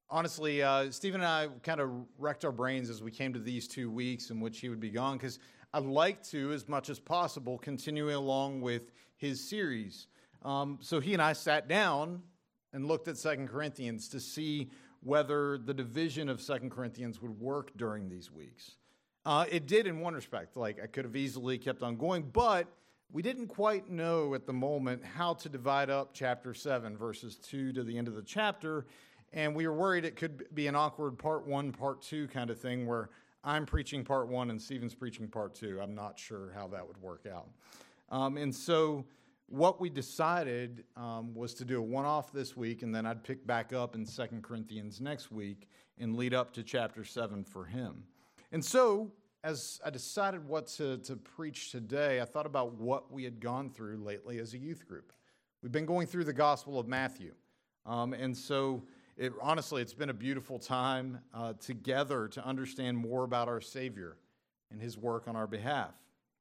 honestly, Stephen and I kind of wrecked our brains as we came to these 2 weeks in which he would be gone, because I'd like to, as much as possible, continue along with his series. So he and I sat down and looked at 2 Corinthians to see whether the division of 2 Corinthians would work during these weeks. It did in one respect. Like, I could have easily kept on going, but we didn't quite know at the moment how to divide up chapter 7, verses 2 to the end of the chapter, and we were worried it could be an awkward part 1, part 2 kind of thing where I'm preaching part 1 and Stephen's preaching part 2. I'm not sure how that would work out. And so what we decided was to do a one-off this week, and then I'd pick back up in 2 Corinthians next week and lead up to chapter 7 for him. And so, as I decided what to preach today, I thought about what we had gone through lately as a youth group. We've been going through the Gospel of Matthew. And so, honestly, it's been a beautiful time together to understand more about our Savior and his work on our behalf.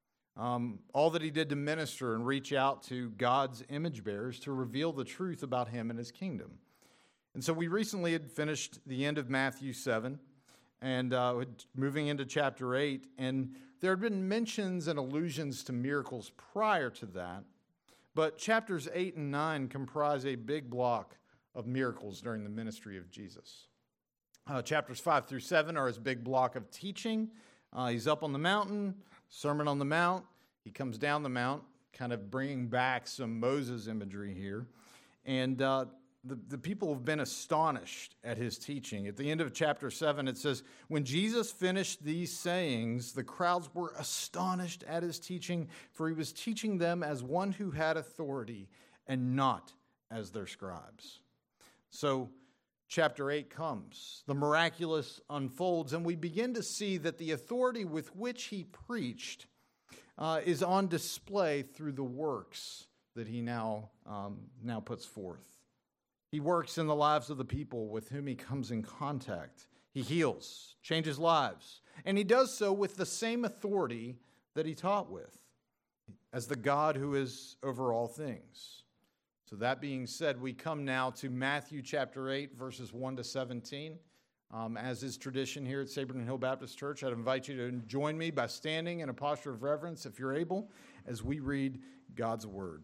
All that he did to minister and reach out to God's image bearers to reveal the truth about him and his kingdom. And so we recently had finished the end of Matthew 7 and moving into chapter 8. And there had been mentions and allusions to miracles prior to that. But chapters 8 and 9 comprise a big block of miracles during the ministry of Jesus. Chapters 5 through 7 are his big block of teaching. He's up on the mountain, Sermon on the Mount. He comes down the mount, kind of bringing back some Moses imagery here. And the people have been astonished at his teaching. At the end of chapter 7, it says, when Jesus finished these sayings, the crowds were astonished at his teaching, for he was teaching them as one who had authority and not as their scribes. So chapter 8 comes, the miraculous unfolds, and we begin to see that the authority with which he preached is on display through the works that he now puts forth. He works in the lives of the people with whom he comes in contact. He heals, changes lives, and he does so with the same authority that he taught with, as the God who is over all things. So that being said, we come now to Matthew chapter 8, verses 1 to 17. As is tradition here at Saberton Hill Baptist Church, I'd invite you to join me by standing in a posture of reverence, if you're able, as we read God's word.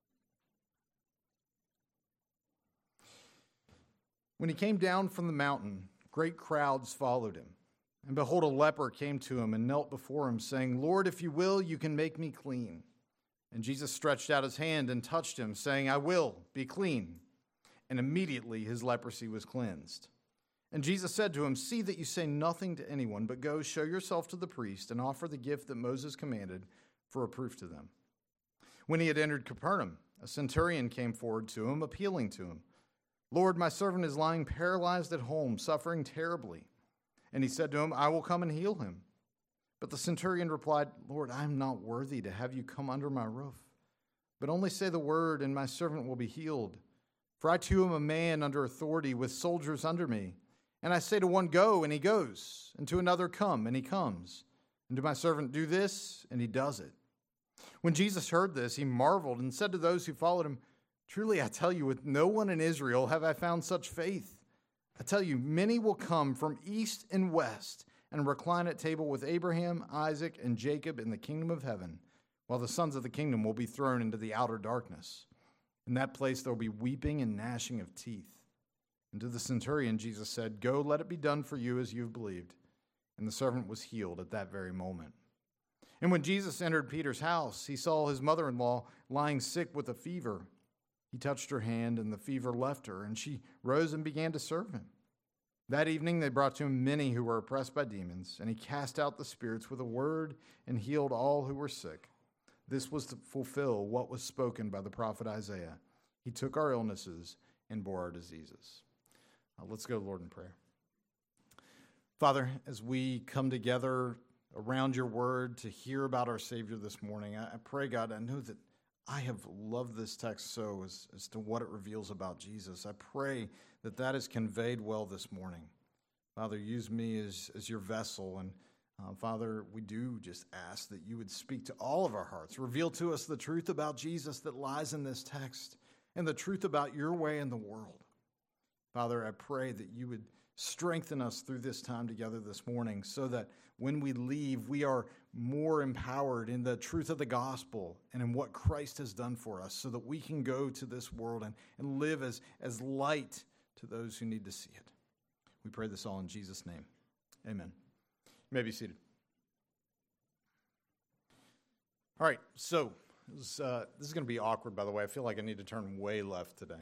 When he came down from the mountain, great crowds followed him. And behold, a leper came to him and knelt before him, saying, Lord, if you will, you can make me clean. And Jesus stretched out his hand and touched him, saying, I will, be clean. And immediately his leprosy was cleansed. And Jesus said to him, see that you say nothing to anyone, but go show yourself to the priest and offer the gift that Moses commanded for a proof to them. When he had entered Capernaum, a centurion came forward to him, appealing to him, Lord, my servant is lying paralyzed at home, suffering terribly. And he said to him, I will come and heal him. But the centurion replied, Lord, I am not worthy to have you come under my roof. But only say the word, and my servant will be healed. For I too am a man under authority, with soldiers under me. And I say to one, go, and he goes, and to another, come, and he comes. And to my servant, do this, and he does it. When Jesus heard this, he marveled and said to those who followed him, truly I tell you, with no one in Israel have I found such faith. I tell you, many will come from east and west and recline at table with Abraham, Isaac, and Jacob in the kingdom of heaven, while the sons of the kingdom will be thrown into the outer darkness. In that place there will be weeping and gnashing of teeth. And to the centurion Jesus said, go, let it be done for you as you have believed. And the servant was healed at that very moment. And when Jesus entered Peter's house, he saw his mother-in-law lying sick with a fever. He touched her hand, and the fever left her, and she rose and began to serve him. That evening they brought to him many who were oppressed by demons, and he cast out the spirits with a word and healed all who were sick. This was to fulfill what was spoken by the prophet Isaiah. He took our illnesses and bore our diseases. Let's go, Lord, in prayer. Father, as we come together around your word to hear about our Savior this morning, I pray, God, I know that I have loved this text so as to what it reveals about Jesus. I pray that that is conveyed well this morning. Father, use me as your vessel. And Father, we do just ask that you would speak to all of our hearts. Reveal to us the truth about Jesus that lies in this text and the truth about your way in the world. Father, I pray that you would strengthen us through this time together this morning so that when we leave, we are more empowered in the truth of the gospel and in what Christ has done for us so that we can go to this world and live as light to those who need to see it. We pray this all in Jesus' name. Amen. You may be seated. All right, so this is going to be awkward, by the way. I feel like I need to turn way left today.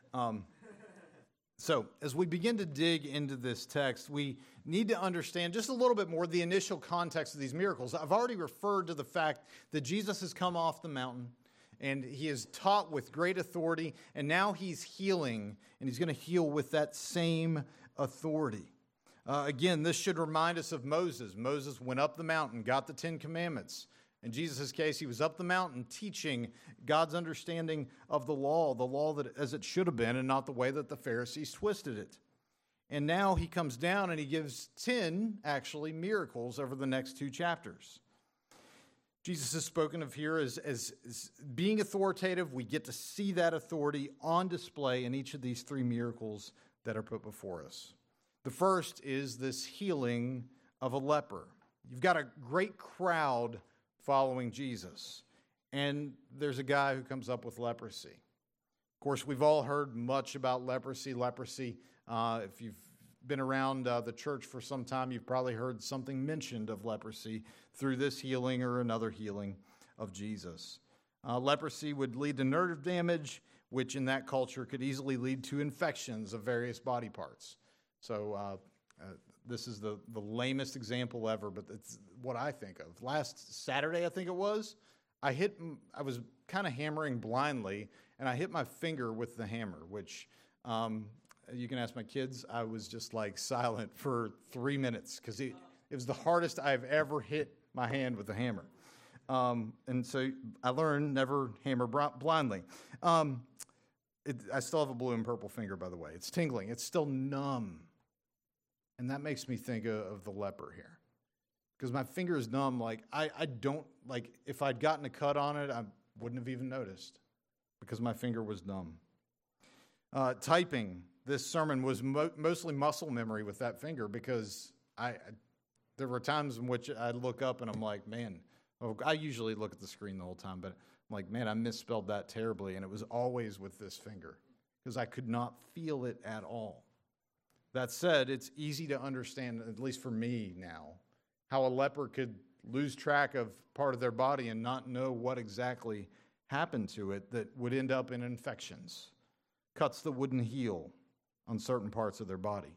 So as we begin to dig into this text, we need to understand just a little bit more the initial context of these miracles. I've already referred to the fact that Jesus has come off the mountain and he is taught with great authority, and now he's healing, and he's going to heal with that same authority. Again, this should remind us of Moses. Moses went up the mountain, got the 10 Commandments. In Jesus' case, he was up the mountain teaching God's understanding of the law that as it should have been, and not the way that the Pharisees twisted it. And now he comes down and he gives 10, actually, miracles over the next 2 chapters. Jesus is spoken of here as being authoritative. We get to see that authority on display in each of these 3 miracles that are put before us. The first is this healing of a leper. You've got a great crowd following Jesus, and there's a guy who comes up with leprosy. Of course, we've all heard much about leprosy. If you've been around the church for some time, you've probably heard something mentioned of leprosy through this healing or another healing of Jesus. Leprosy would lead to nerve damage, which in that culture could easily lead to infections of various body parts. So this is the lamest example ever, but it's what I think of. Last Saturday, I think it was, I was kind of hammering blindly, and I hit my finger with the hammer, which you can ask my kids. I was just like silent for 3 minutes because it was the hardest I've ever hit my hand with a hammer. And so I learned never hammer blindly. I still have a blue and purple finger, by the way. It's tingling. It's still numb. And that makes me think of the leper here. Because my finger is numb. Like, I don't, like, if I'd gotten a cut on it, I wouldn't have even noticed. Because my finger was numb. Typing this sermon was mostly muscle memory with that finger. Because there were times in which I'd look up and I'm like, man, I usually look at the screen the whole time. But I'm like, man, I misspelled that terribly. And it was always with this finger. Because I could not feel it at all. That said, it's easy to understand, at least for me now, how a leper could lose track of part of their body and not know what exactly happened to it that would end up in infections, cuts that wouldn't heal on certain parts of their body.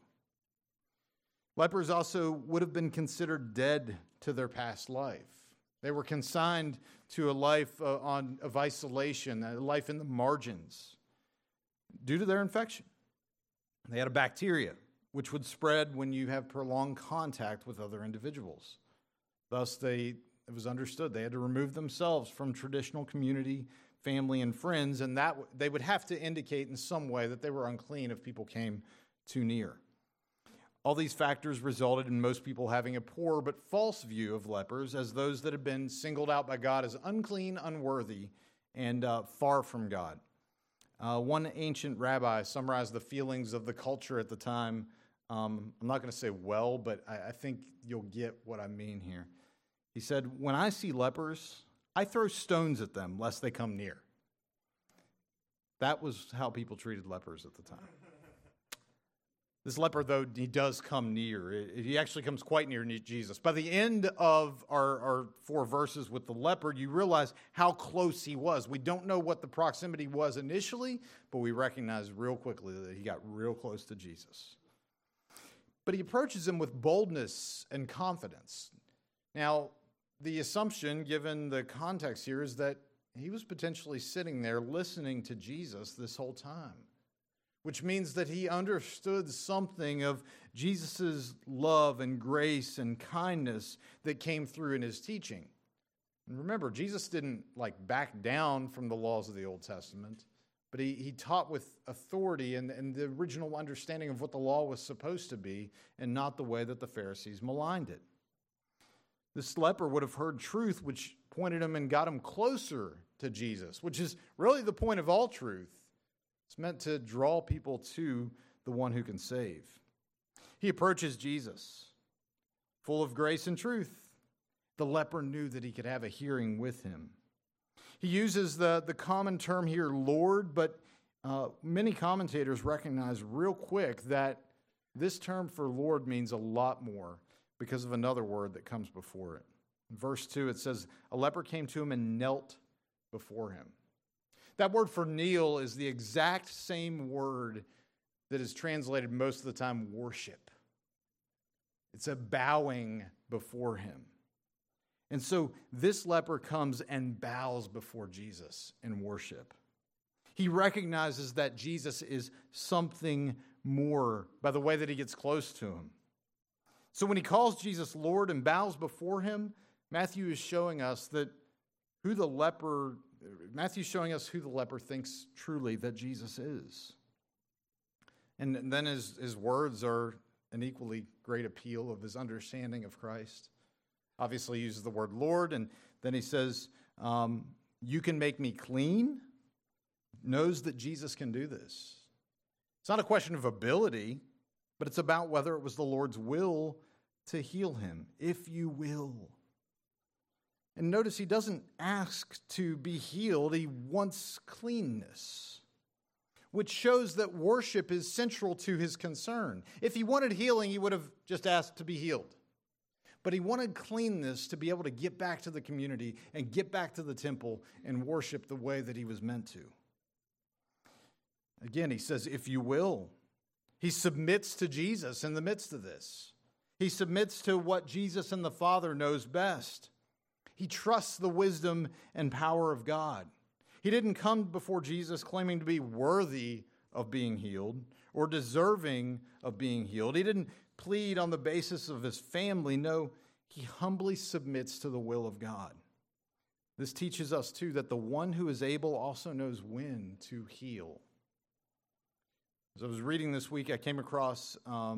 Lepers also would have been considered dead to their past life. They were consigned to a life of isolation, a life in the margins, due to their infection. They had a bacteria, which would spread when you have prolonged contact with other individuals. Thus, it was understood they had to remove themselves from traditional community, family, and friends, and that they would have to indicate in some way that they were unclean if people came too near. All these factors resulted in most people having a poor but false view of lepers as those that had been singled out by God as unclean, unworthy, and far from God. One ancient rabbi summarized the feelings of the culture at the time. I'm not going to say well, but I think you'll get what I mean here. He said, when I see lepers, I throw stones at them lest they come near. That was how people treated lepers at the time. This leper, though, he does come near. He actually comes quite near Jesus. By the end of our 4 verses with the leper, you realize how close he was. We don't know what the proximity was initially, but we recognize real quickly that he got real close to Jesus. But he approaches him with boldness and confidence. Now, the assumption, given the context here, is that he was potentially sitting there listening to Jesus this whole time, which means that he understood something of Jesus' love and grace and kindness that came through in his teaching. And remember, Jesus didn't back down from the laws of the Old Testament, but he taught with authority and the original understanding of what the law was supposed to be, and not the way that the Pharisees maligned it. This leper would have heard truth, which pointed him and got him closer to Jesus, which is really the point of all truth. It's meant to draw people to the one who can save. He approaches Jesus, full of grace and truth. The leper knew that he could have a hearing with him. He uses the common term here, Lord, but many commentators recognize real quick that this term for Lord means a lot more because of another word that comes before it. In verse 2, it says, a leper came to him and knelt before him. That word for kneel is the exact same word that is translated most of the time worship. It's a bowing before him. And so this leper comes and bows before Jesus in worship. He recognizes that Jesus is something more by the way that he gets close to him. So when he calls Jesus Lord and bows before him, Matthew is showing us who the leper thinks truly that Jesus is. And then his words are an equally great appeal of his understanding of Christ. Obviously, he uses the word Lord, and then he says, you can make me clean. Knows that Jesus can do this. It's not a question of ability, but it's about whether it was the Lord's will to heal him, if you will. And notice he doesn't ask to be healed, he wants cleanness, which shows that worship is central to his concern. If he wanted healing, he would have just asked to be healed. But he wanted cleanness to be able to get back to the community and get back to the temple and worship the way that he was meant to. Again, he says, if you will. He submits to Jesus in the midst of this. He submits to what Jesus and the Father knows best. He trusts the wisdom and power of God. He didn't come before Jesus claiming to be worthy of being healed or deserving of being healed. He didn't plead on the basis of his family. No, he humbly submits to the will of God. This teaches us, too, that the one who is able also knows when to heal. As I was reading this week, I came across,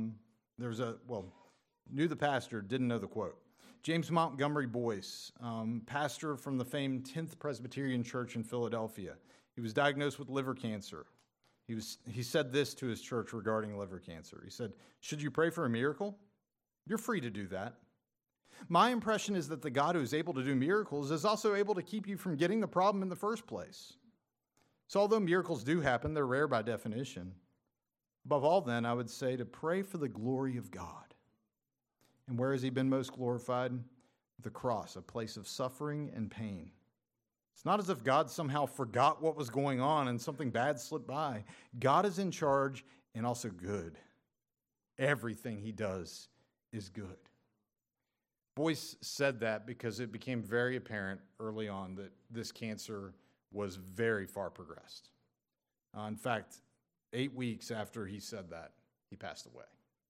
knew the pastor, didn't know the quote. James Montgomery Boyce, pastor from the famed 10th Presbyterian Church in Philadelphia. He was diagnosed with liver cancer. He said this to his church regarding liver cancer. He said, should you pray for a miracle? You're free to do that. My impression is that the God who is able to do miracles is also able to keep you from getting the problem in the first place. So although miracles do happen, they're rare by definition. Above all, then, I would say to pray for the glory of God. And where has he been most glorified? The cross, a place of suffering and pain. It's not as if God somehow forgot what was going on and something bad slipped by. God is in charge and also good. Everything he does is good. Boyce said that because it became very apparent early on that this cancer was very far progressed. In fact, 8 weeks after he said that, he passed away.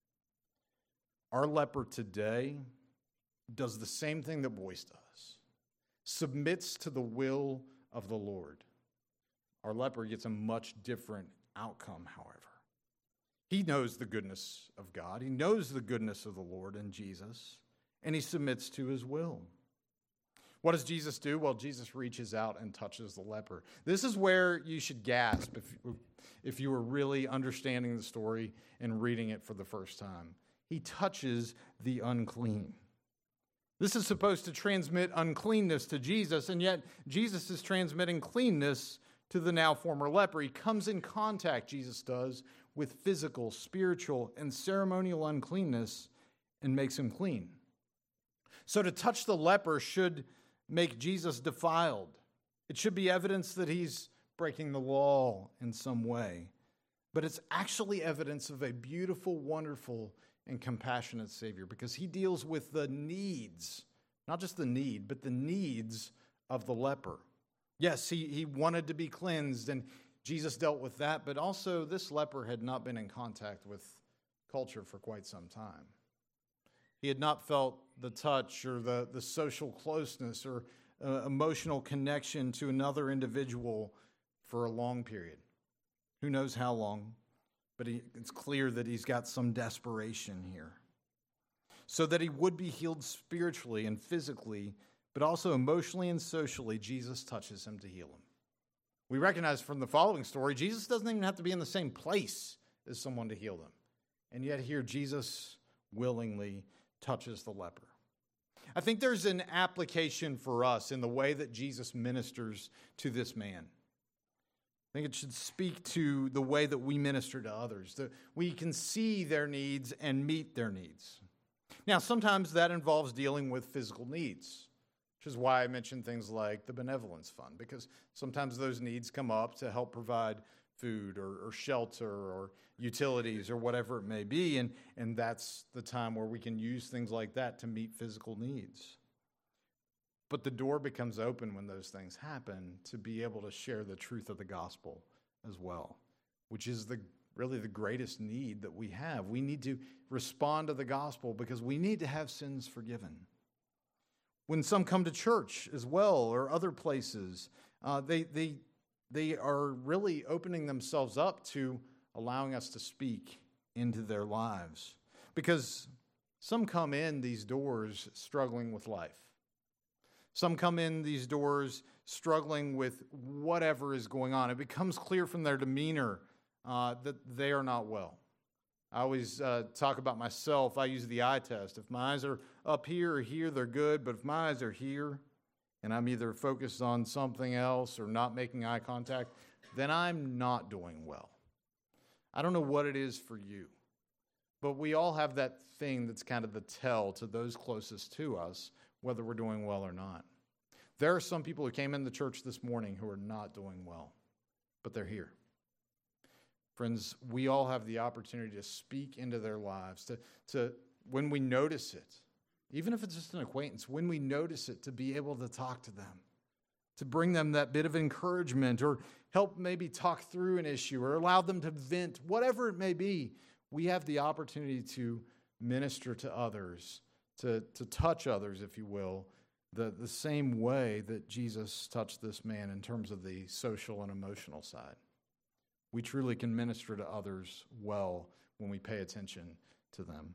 Our leper today does the same thing that Boyce does, submits to the will of the Lord. Our leper gets a much different outcome, however. He knows the goodness of God. He knows the goodness of the Lord and Jesus, and he submits to his will. What does Jesus do? Well, Jesus reaches out and touches the leper. This is where you should gasp if you were really understanding the story and reading it for the first time. He touches the unclean. This is supposed to transmit uncleanness to Jesus, and yet Jesus is transmitting cleanness to the now former leper. He comes in contact, Jesus does, with physical, spiritual, and ceremonial uncleanness and makes him clean. So to touch the leper should make Jesus defiled. It should be evidence that he's breaking the law in some way. But it's actually evidence of a beautiful, wonderful, and compassionate Savior, because he deals with the needs, not just the need, but the needs of the leper. Yes, he wanted to be cleansed, and Jesus dealt with that, but also this leper had not been in contact with culture for quite some time. He had not felt the touch or the social closeness or emotional connection to another individual for a long period. Who knows how long? But it's clear that he's got some desperation here. So that he would be healed spiritually and physically, but also emotionally and socially, Jesus touches him to heal him. We recognize from the following story, Jesus doesn't even have to be in the same place as someone to heal them. And yet here Jesus willingly touches the leper. I think there's an application for us in the way that Jesus ministers to this man. I think it should speak to the way that we minister to others, that we can see their needs and meet their needs. Now, sometimes that involves dealing with physical needs, which is why I mentioned things like the Benevolence Fund, because sometimes those needs come up to help provide food or shelter or utilities or whatever it may be, and that's the time where we can use things like that to meet physical needs. But the door becomes open when those things happen to be able to share the truth of the gospel as well, which is really the greatest need that we have. We need to respond to the gospel because we need to have sins forgiven. When some come to church as well or other places, they are really opening themselves up to allowing us to speak into their lives. Because some come in these doors struggling with life. Some come in these doors struggling with whatever is going on. It becomes clear from their demeanor that they are not well. I always talk about myself. I use the eye test. If my eyes are up here or here, they're good. But if my eyes are here and I'm either focused on something else or not making eye contact, then I'm not doing well. I don't know what it is for you, but we all have that thing that's kind of the tell to those closest to us, whether we're doing well or not. There are some people who came in the church this morning who are not doing well, but they're here. Friends, we all have the opportunity to speak into their lives, to when we notice it, even if it's just an acquaintance, when we notice it, to be able to talk to them, to bring them that bit of encouragement or help maybe talk through an issue or allow them to vent, whatever it may be. We have the opportunity to minister to others, to touch others, if you will, the same way that Jesus touched this man in terms of the social and emotional side. We truly can minister to others well when we pay attention to them.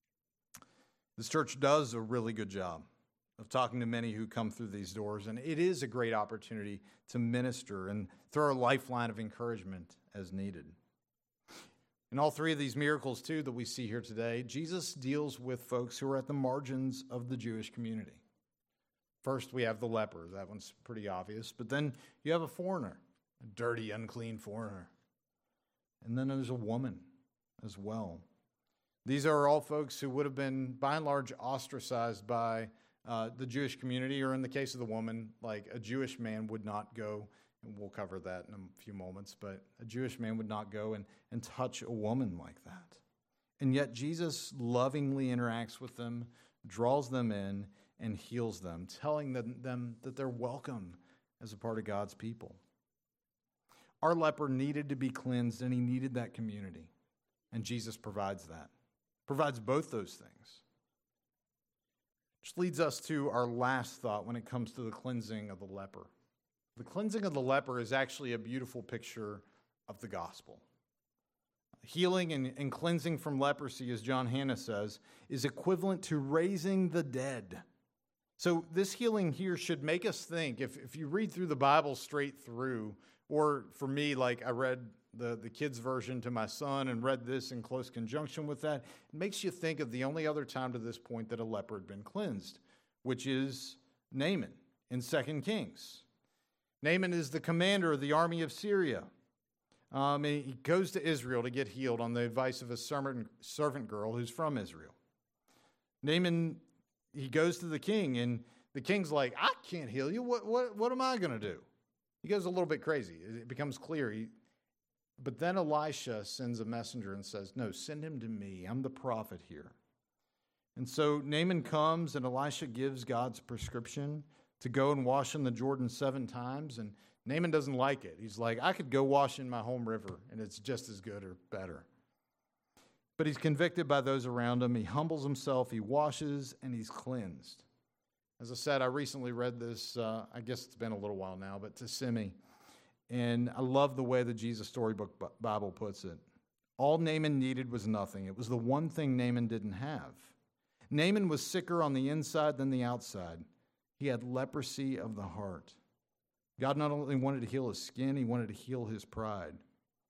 This church does a really good job of talking to many who come through these doors, and it is a great opportunity to minister and throw a lifeline of encouragement as needed. In all three of these miracles, too, that we see here today, Jesus deals with folks who are at the margins of the Jewish community. First, we have the leper. That one's pretty obvious. But then you have a foreigner, a dirty, unclean foreigner. And then there's a woman as well. These are all folks who would have been, by and large, ostracized by the Jewish community, or in the case of the woman, like a Jewish man would not go, and we'll cover that in a few moments, but a Jewish man would not go and touch a woman like that. And yet Jesus lovingly interacts with them, draws them in, and heals them, telling them that they're welcome as a part of God's people. Our leper needed to be cleansed, and he needed that community. And Jesus provides that, provides both those things. Which leads us to our last thought when it comes to the cleansing of the leper. The cleansing of the leper is actually a beautiful picture of the gospel. Healing and cleansing from leprosy, as John Hannah says, is equivalent to raising the dead. So this healing here should make us think, if you read through the Bible straight through, or for me, like I read the kids' version to my son and read this in close conjunction with that, it makes you think of the only other time to this point that a leper had been cleansed, which is Naaman in 2 Kings. Naaman is the commander of the army of Syria. And he goes to Israel to get healed on the advice of a servant girl who's from Israel. Naaman, he goes to the king, and the king's like, I can't heal you. What am I going to do? He goes a little bit crazy. It becomes clear. But then Elisha sends a messenger and says, no, send him to me. I'm the prophet here. And so Naaman comes, and Elisha gives God's prescription to go and wash in the Jordan 7 times. And Naaman doesn't like it. He's like, I could go wash in my home river, and it's just as good or better. But he's convicted by those around him. He humbles himself, he washes, and he's cleansed. As I said, I recently read this, I guess it's been a little while now, but to Simi. And I love the way the Jesus Storybook Bible puts it. All Naaman needed was nothing. It was the one thing Naaman didn't have. Naaman was sicker on the inside than the outside. He had leprosy of the heart. God not only wanted to heal his skin, he wanted to heal his pride.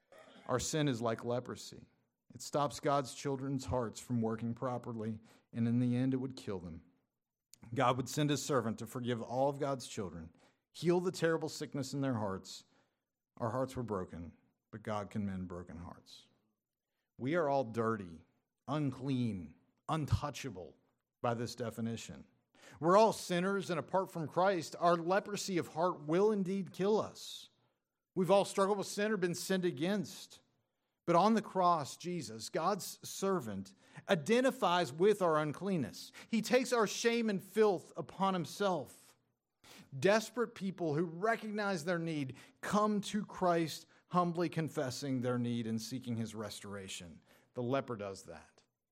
Our sin is like leprosy. It stops God's children's hearts from working properly, and in the end, it would kill them. God would send his servant to forgive all of God's children, heal the terrible sickness in their hearts. Our hearts were broken, but God can mend broken hearts. We are all dirty, unclean, untouchable by this definition. We're all sinners, and apart from Christ, our leprosy of heart will indeed kill us. We've all struggled with sin or been sinned against. But on the cross, Jesus, God's servant, identifies with our uncleanness. He takes our shame and filth upon himself. Desperate people who recognize their need come to Christ, humbly confessing their need and seeking his restoration. The leper does that.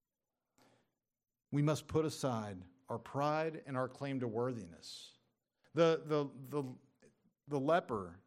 We must put aside our pride and our claim to worthiness. The leper,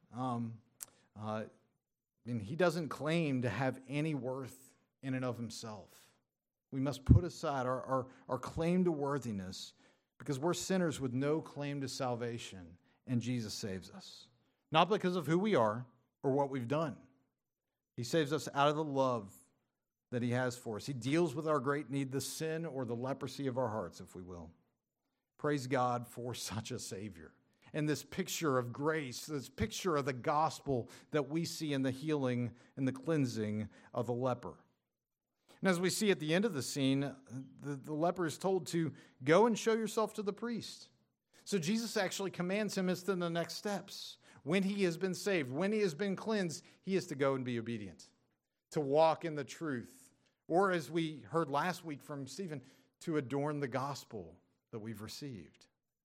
he doesn't claim to have any worth in and of himself. We must put aside our claim to worthiness because we're sinners with no claim to salvation, and Jesus saves us. Not because of who we are or what we've done. He saves us out of the love that he has for us. He deals with our great need, the sin or the leprosy of our hearts, if we will. Praise God for such a Savior. And this picture of grace, this picture of the gospel that we see in the healing and the cleansing of the leper. And as we see at the end of the scene, the leper is told to go and show yourself to the priest. So Jesus actually commands him as to the next steps. When he has been saved, when he has been cleansed, he is to go and be obedient, to walk in the truth. Or as we heard last week from Stephen, to adorn the gospel that we've received.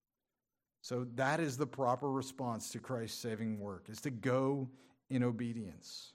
So that is the proper response to Christ's saving work, is to go in obedience.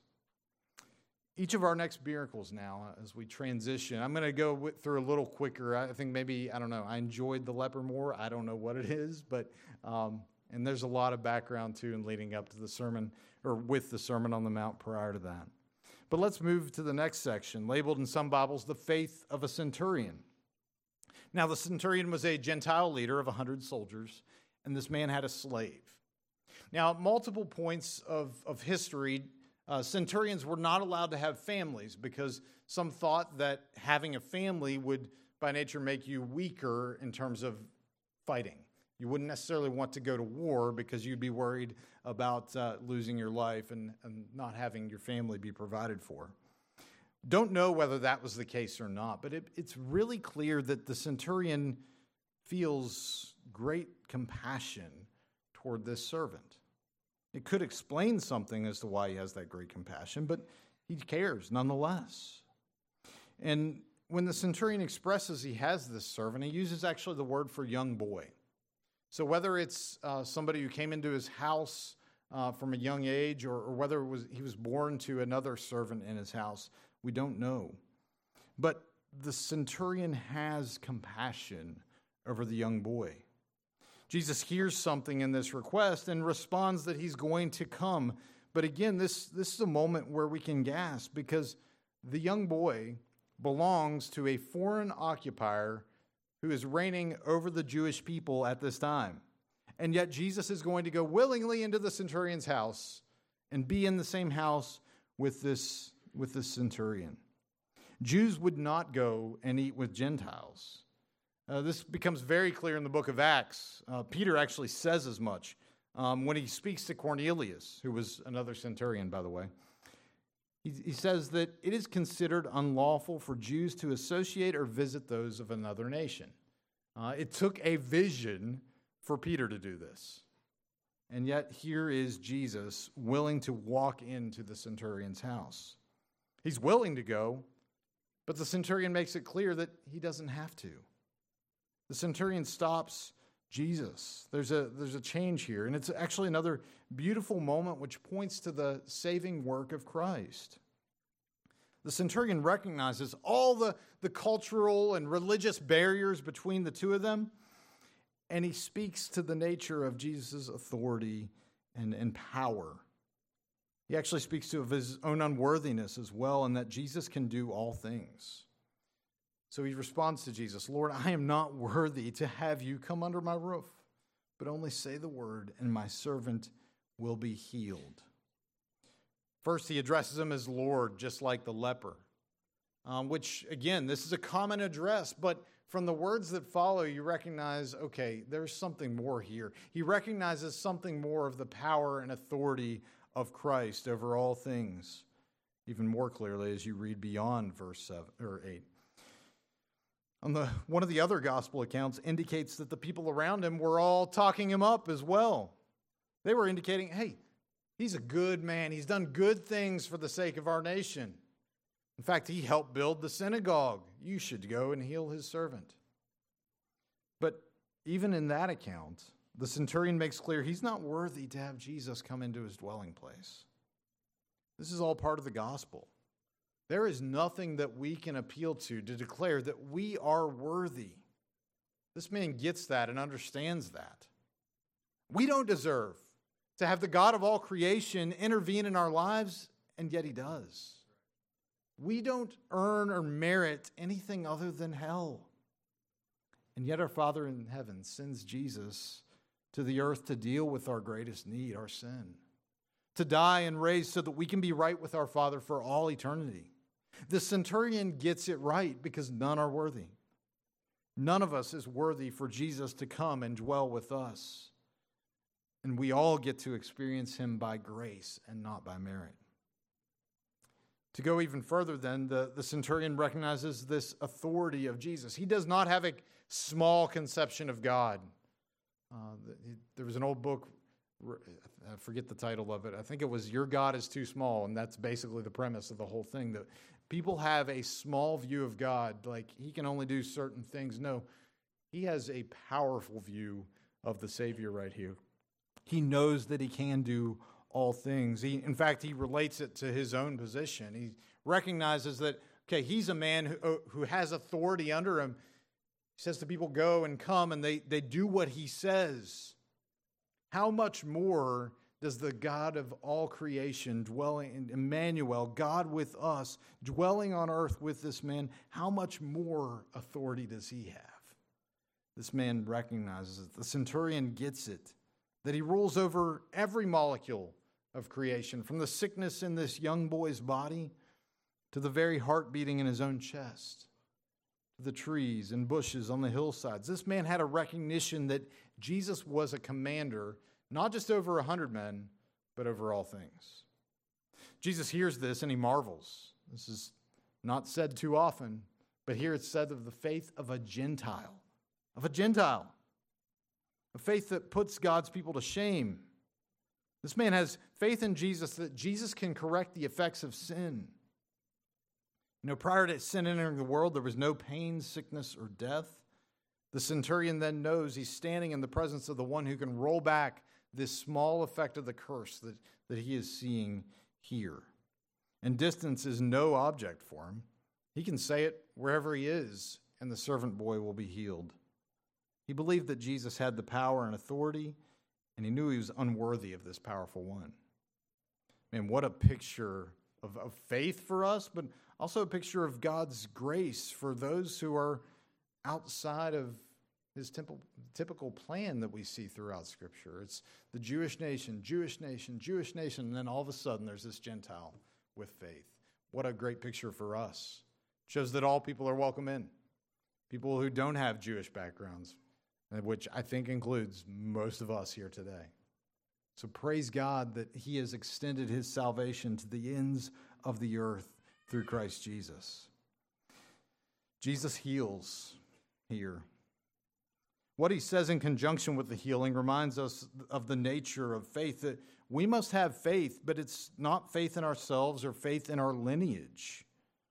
Each of our next miracles now, as we transition, I'm going to go through a little quicker. I think maybe, I don't know, I enjoyed the leper more. I don't know what it is, but, and there's a lot of background too in leading up to the sermon, or with the Sermon on the Mount prior to that. But let's move to the next section, labeled in some Bibles, the faith of a centurion. Now, the centurion was a Gentile leader of 100 soldiers, and this man had a slave. Now, at multiple points of history, centurions were not allowed to have families because some thought that having a family would, by nature, make you weaker in terms of fighting. You wouldn't necessarily want to go to war because you'd be worried about losing your life and not having your family be provided for. Don't know whether that was the case or not, but it's really clear that the centurion feels great compassion toward this servant. It could explain something as to why he has that great compassion, but he cares nonetheless. And when the centurion expresses he has this servant, he uses actually the word for young boy. So whether it's somebody who came into his house from a young age or whether he was born to another servant in his house, we don't know. But the centurion has compassion over the young boy. Jesus hears something in this request and responds that he's going to come. But again, this is a moment where we can gasp because the young boy belongs to a foreign occupier who is reigning over the Jewish people at this time. And yet Jesus is going to go willingly into the centurion's house and be in the same house with this centurion. Jews would not go and eat with Gentiles. This becomes very clear in the book of Acts. Peter actually says as much when he speaks to Cornelius, who was another centurion, by the way. He says that it is considered unlawful for Jews to associate or visit those of another nation. It took a vision for Peter to do this. And yet here is Jesus willing to walk into the centurion's house. He's willing to go, but the centurion makes it clear that he doesn't have to. The centurion stops Jesus. There's a change here, and it's actually another beautiful moment which points to the saving work of Christ. The centurion recognizes all the cultural and religious barriers between the two of them, and he speaks to the nature of Jesus' authority and power. He actually speaks to his own unworthiness as well, and that Jesus can do all things. So he responds to Jesus, "Lord, I am not worthy to have you come under my roof, but only say the word, and my servant will be healed." First, he addresses him as Lord, just like the leper, which, again, this is a common address, but from the words that follow, you recognize, okay, there's something more here. He recognizes something more of the power and authority of Christ over all things, even more clearly as you read beyond verse 7 or 8. One of the other gospel accounts indicates that the people around him were all talking him up as well. They were indicating, hey, he's a good man. He's done good things for the sake of our nation. In fact, he helped build the synagogue. You should go and heal his servant. But even in that account, the centurion makes clear he's not worthy to have Jesus come into his dwelling place. This is all part of the gospel. There is nothing that we can appeal to declare that we are worthy. This man gets that and understands that. We don't deserve to have the God of all creation intervene in our lives, and yet he does. We don't earn or merit anything other than hell. And yet our Father in heaven sends Jesus to the earth to deal with our greatest need, our sin, to die and raise so that we can be right with our Father for all eternity. The centurion gets it right because none are worthy. None of us is worthy for Jesus to come and dwell with us. And we all get to experience him by grace and not by merit. To go even further then, the centurion recognizes this authority of Jesus. He does not have a small conception of God. There was an old book, I forget the title of it. I think it was Your God is Too Small, and that's basically the premise of the whole thing. That people have a small view of God, like he can only do certain things. No, he has a powerful view of the Savior right here. He knows that he can do all things. In fact, he relates it to his own position. He recognizes that, okay, he's a man who has authority under him. He says to people, go and come, and they do what he says. How much more does the God of all creation, dwelling in Emmanuel, God with us, dwelling on earth with this man, how much more authority does he have? This man recognizes it. The centurion gets it, that he rules over every molecule of creation, from the sickness in this young boy's body to the very heart beating in his own chest, to the trees and bushes on the hillsides. This man had a recognition that Jesus was a commander, not just over 100 men, but over all things. Jesus hears this and he marvels. This is not said too often, but here it's said of the faith of a Gentile, a faith that puts God's people to shame. This man has faith in Jesus, that Jesus can correct the effects of sin. Prior to sin entering the world, there was no pain, sickness, or death. The centurion then knows he's standing in the presence of the one who can roll back this small effect of the curse that he is seeing here. And distance is no object for him. He can say it wherever he is, and the servant boy will be healed. He believed that Jesus had the power and authority, and he knew he was unworthy of this powerful one. Man, what a picture of faith for us, but also a picture of God's grace for those who are outside of his typical plan that we see throughout Scripture. It's the Jewish nation, and then all of a sudden there's this Gentile with faith. What a great picture for us. It shows that all people are welcome in. People who don't have Jewish backgrounds, which I think includes most of us here today. So praise God that he has extended his salvation to the ends of the earth through Christ Jesus. Jesus heals here. What he says in conjunction with the healing reminds us of the nature of faith, that we must have faith, but it's not faith in ourselves or faith in our lineage.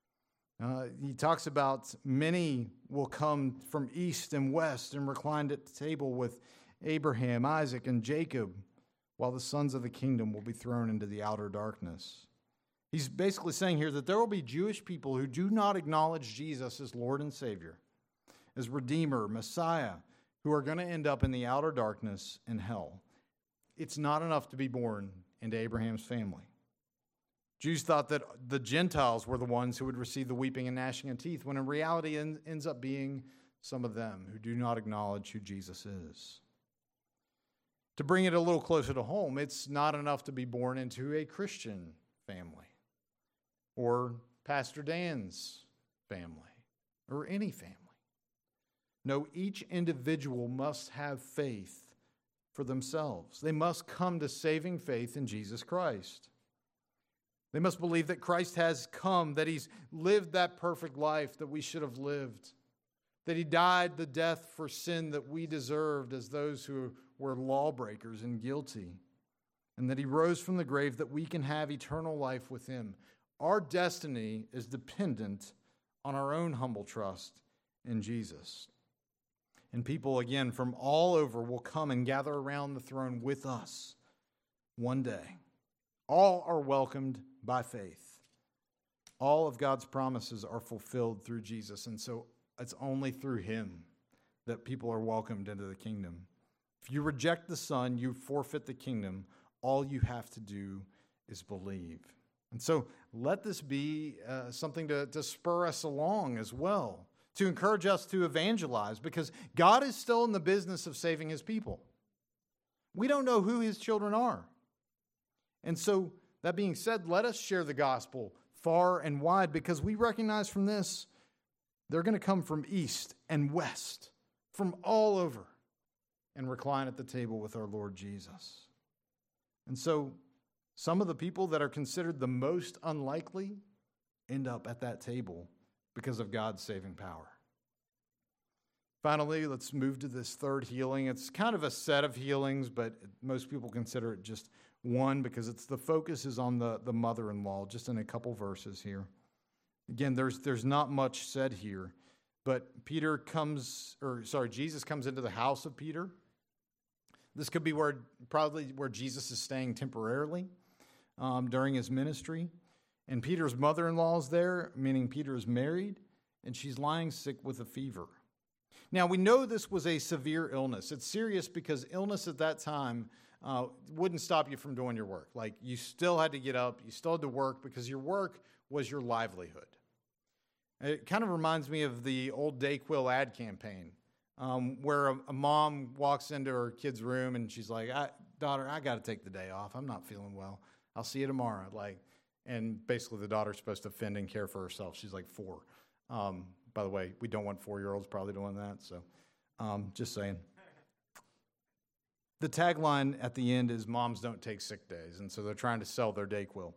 He talks about many will come from east and west and recline at the table with Abraham, Isaac, and Jacob, while the sons of the kingdom will be thrown into the outer darkness. He's basically saying here that there will be Jewish people who do not acknowledge Jesus as Lord and Savior, as Redeemer, Messiah, who are going to end up in the outer darkness in hell. It's not enough to be born into Abraham's family. Jews thought that the Gentiles were the ones who would receive the weeping and gnashing of teeth, when in reality it ends up being some of them who do not acknowledge who Jesus is. To bring it a little closer to home, it's not enough to be born into a Christian family, or Pastor Dan's family, or any family. No, each individual must have faith for themselves. They must come to saving faith in Jesus Christ. They must believe that Christ has come, that he's lived that perfect life that we should have lived, that he died the death for sin that we deserved as those who were lawbreakers and guilty, and that he rose from the grave that we can have eternal life with him. Our destiny is dependent on our own humble trust in Jesus. And people, again, from all over will come and gather around the throne with us one day. All are welcomed by faith. All of God's promises are fulfilled through Jesus, and so it's only through him that people are welcomed into the kingdom. If you reject the Son, you forfeit the kingdom. All you have to do is believe. And so let this be something to spur us along as well, to encourage us to evangelize, because God is still in the business of saving his people. We don't know who his children are. And so, that being said, let us share the gospel far and wide, because we recognize from this, they're going to come from east and west, from all over, and recline at the table with our Lord Jesus. And so, some of the people that are considered the most unlikely end up at that table because of God's saving power. Finally, let's move to this third healing. It's kind of a set of healings, but most people consider it just one because the focus is on the mother-in-law, just in a couple verses here. Again, there's not much said here, but Jesus comes into the house of Peter. This could be probably where Jesus is staying temporarily during his ministry. And Peter's mother-in-law is there, meaning Peter is married, and she's lying sick with a fever. Now, we know this was a severe illness. It's serious because illness at that time wouldn't stop you from doing your work. Like, you still had to get up, you still had to work, because your work was your livelihood. It kind of reminds me of the old DayQuil ad campaign, where a mom walks into her kid's room and she's like, daughter, I got to take the day off. I'm not feeling well. I'll see you tomorrow. And basically the daughter's supposed to fend and care for herself. She's like 4. By the way, we don't want 4-year-olds probably doing that. So just saying. The tagline at the end is moms don't take sick days. And so they're trying to sell their DayQuil.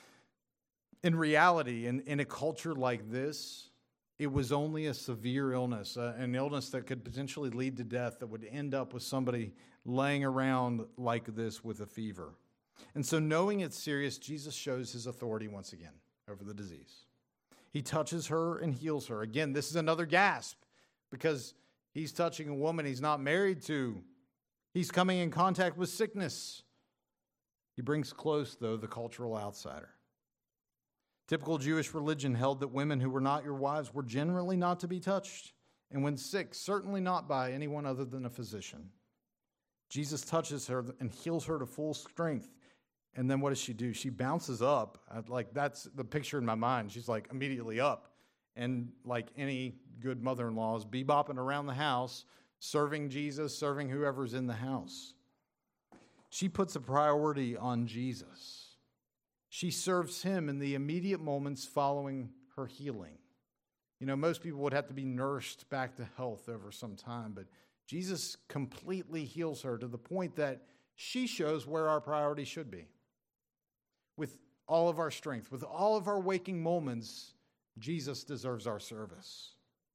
In reality, in a culture like this, it was only a severe illness, an illness that could potentially lead to death, that would end up with somebody laying around like this with a fever. And so, knowing it's serious, Jesus shows his authority once again over the disease. He touches her and heals her. Again, this is another gasp, because he's touching a woman he's not married to. He's coming in contact with sickness. He brings close, though, the cultural outsider. Typical Jewish religion held that women who were not your wives were generally not to be touched, and when sick, certainly not by anyone other than a physician. Jesus touches her and heals her to full strength. And then what does she do? She bounces up. That's the picture in my mind. She's like immediately up. And like any good mother-in-law is bebopping around the house, serving Jesus, serving whoever's in the house. She puts a priority on Jesus. She serves him in the immediate moments following her healing. You know, most people would have to be nursed back to health over some time, but Jesus completely heals her to the point that she shows where our priority should be. With all of our strength, with all of our waking moments, Jesus deserves our service.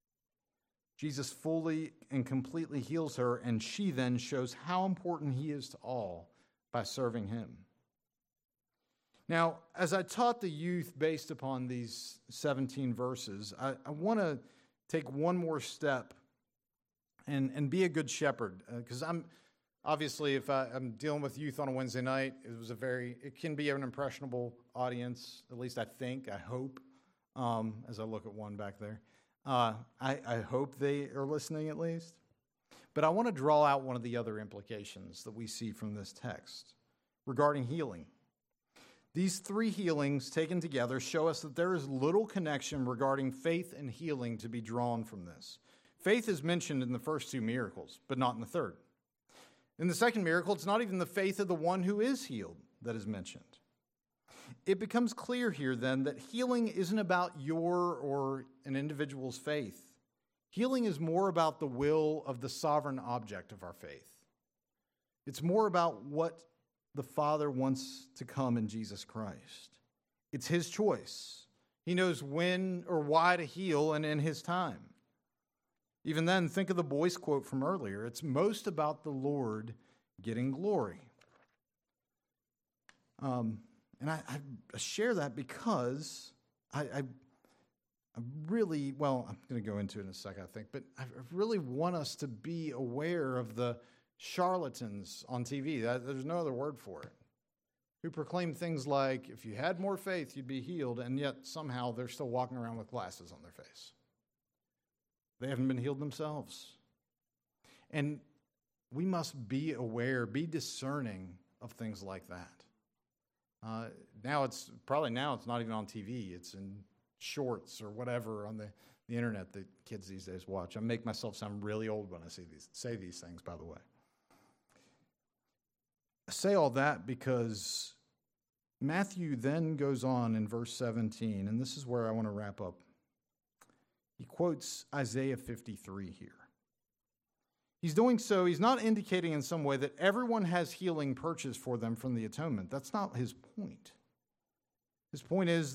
Jesus fully and completely heals her, and she then shows how important he is to all by serving him. Now, as I taught the youth based upon these 17 verses, I want to take one more step and be a good shepherd, because I'm obviously, if I'm dealing with youth on a Wednesday night, it can be an impressionable audience, at least I hope, as I look at one back there. I hope they are listening at least. But I want to draw out one of the other implications that we see from this text regarding healing. These 3 healings taken together show us that there is little connection regarding faith and healing to be drawn from this. Faith is mentioned in the first 2 miracles, but not in the third. In the second miracle, it's not even the faith of the one who is healed that is mentioned. it becomes clear here then that healing isn't about your or an individual's faith. Healing is more about the will of the sovereign object of our faith. It's more about what the Father wants to come in Jesus Christ. It's his choice. He knows when or why to heal and in his time. Even then, think of the Boyce quote from earlier. It's most about the Lord getting glory. And I share that because I really, well, I'm going to go into it in a second, I think, but I really want us to be aware of the charlatans on TV. There's no other word for it. Who proclaim things like, if you had more faith, you'd be healed, and yet somehow they're still walking around with glasses on their face. They haven't been healed themselves. And we must be aware, be discerning of things like that. Now it's not even on TV. It's in shorts or whatever on the internet that kids these days watch. I make myself sound really old when I say these things, by the way. I say all that because Matthew then goes on in verse 17, and this is where I want to wrap up. He quotes Isaiah 53 here. He's doing so, he's not indicating in some way that everyone has healing purchased for them from the atonement. That's not his point. His point is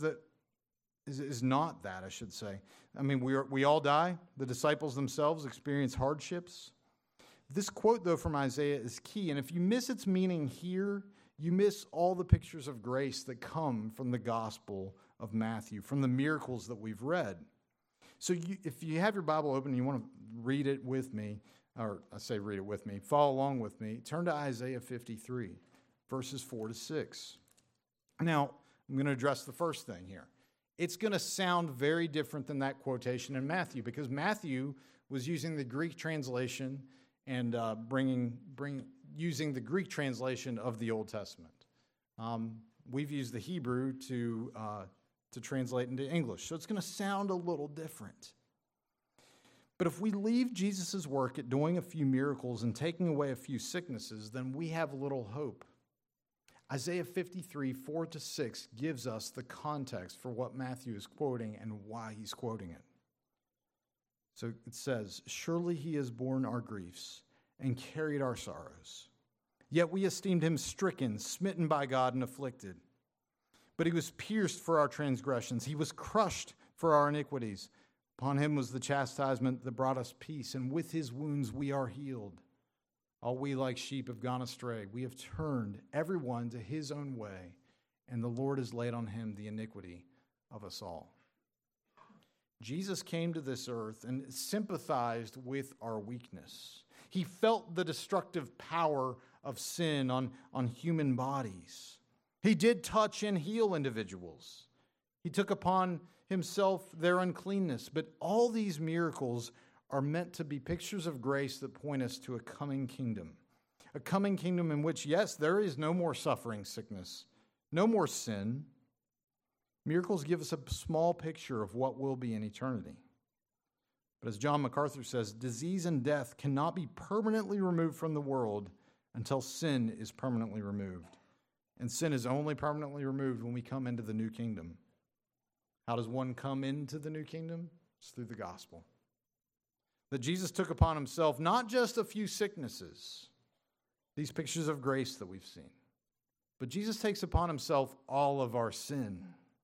not that, I should say. I mean, we all die. The disciples themselves experience hardships. This quote, though, from Isaiah is key, and if you miss its meaning here, you miss all the pictures of grace that come from the Gospel of Matthew, from the miracles that we've read. So if you have your Bible open and you want to read it with me, or I say read it with me, follow along with me, turn to Isaiah 53, verses 4 to 6. Now, I'm going to address the first thing here. It's going to sound very different than that quotation in Matthew, because Matthew was using the Greek translation and using the Greek translation of the Old Testament. We've used the Hebrew to translate into English, so it's going to sound a little different. But if we leave Jesus' work at doing a few miracles and taking away a few sicknesses, then we have little hope. Isaiah 53, 4 to 6 gives us the context for what Matthew is quoting and why he's quoting it. So it says, "Surely he has borne our griefs and carried our sorrows. Yet we esteemed him stricken, smitten by God, and afflicted. But he was pierced for our transgressions. He was crushed for our iniquities. Upon him was the chastisement that brought us peace, and with his wounds we are healed. All we like sheep have gone astray. We have turned everyone to his own way, and the Lord has laid on him the iniquity of us all." Jesus came to this earth and sympathized with our weakness. He felt the destructive power of sin on human bodies. He did touch and heal individuals. He took upon himself their uncleanness. But all these miracles are meant to be pictures of grace that point us to a coming kingdom. A coming kingdom in which, yes, there is no more suffering, sickness, no more sin. Miracles give us a small picture of what will be in eternity. But as John MacArthur says, disease and death cannot be permanently removed from the world until sin is permanently removed. And sin is only permanently removed when we come into the new kingdom. How does one come into the new kingdom? It's through the gospel. That Jesus took upon himself not just a few sicknesses, these pictures of grace that we've seen, but Jesus takes upon himself all of our sin.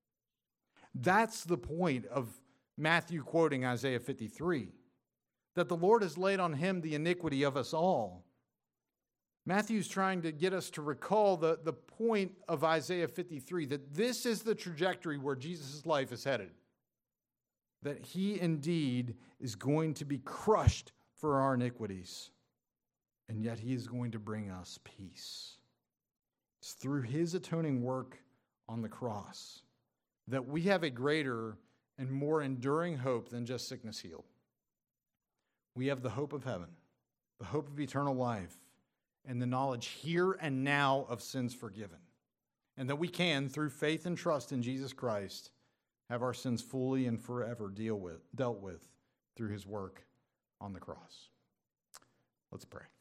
That's the point of Matthew quoting Isaiah 53, that the Lord has laid on him the iniquity of us all. Matthew's trying to get us to recall the point of Isaiah 53, that this is the trajectory where Jesus' life is headed. That he indeed is going to be crushed for our iniquities, and yet he is going to bring us peace. It's through his atoning work on the cross that we have a greater and more enduring hope than just sickness healed. We have the hope of heaven, the hope of eternal life, and the knowledge here and now of sins forgiven. And that we can, through faith and trust in Jesus Christ, have our sins fully and forever dealt with through his work on the cross. Let's pray.